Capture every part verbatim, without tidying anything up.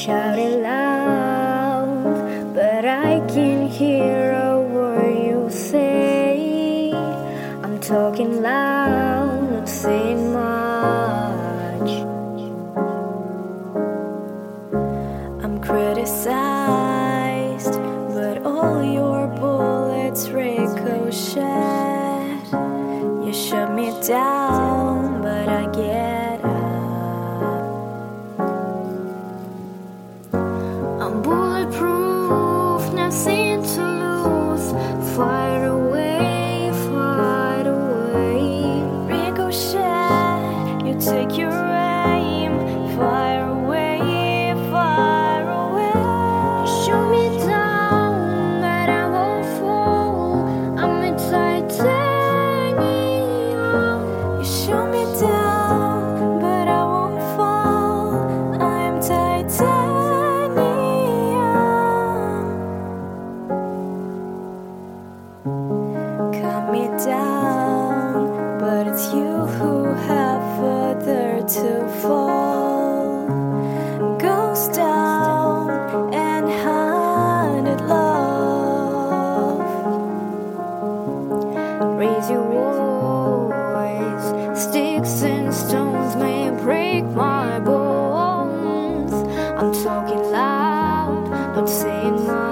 shout it loud, but I can't hear a word you say. I'm talking loud, not saying much. I'm criticized, but all your bullets ricochet. You shut me down, but I get up. I'm bulletproof, nothing to lose. Fire away, fight away. Ricochet, you take your aim. Fire away, fire away. You shoot me down, but I won't fall. I'm a titanium. You shoot me down, but I won't fall. I'm titanium. Cut me down, but it's you who have further to fall. Ghost down and haunted love. Raise your voice. Sticks and stones may break my bones. I'm talking loud, not saying much.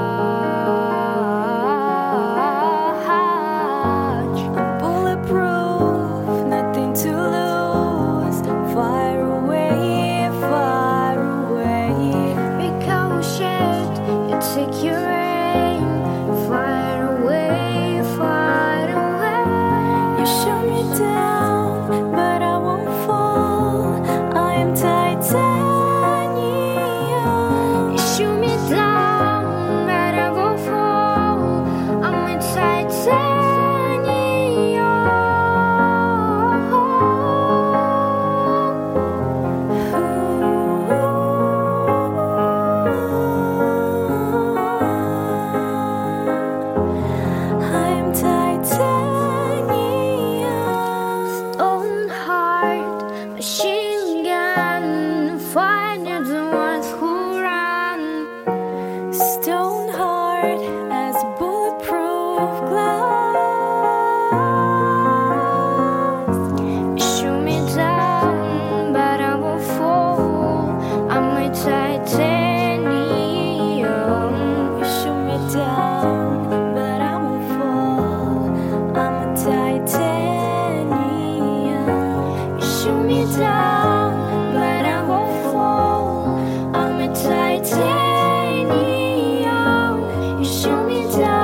I'm bulletproof, nothing to lose. Fire away, fire away. Ricochet, you take your aim. Fire away, fire away. You shoot me down, but I won't fall. I am titanium. You shoot me down, but I won't fall. I'm a I'm titanium. Stone heart, machine gun. Find the ones who run. Stone heart as bulletproof glass. You shoot me down, but I won't fall. I'm a titanium. You shoot me down, but I won't fall. I'm a titanium. You shoot me down, but I won't fall. I'm a titanium. You shoot me down.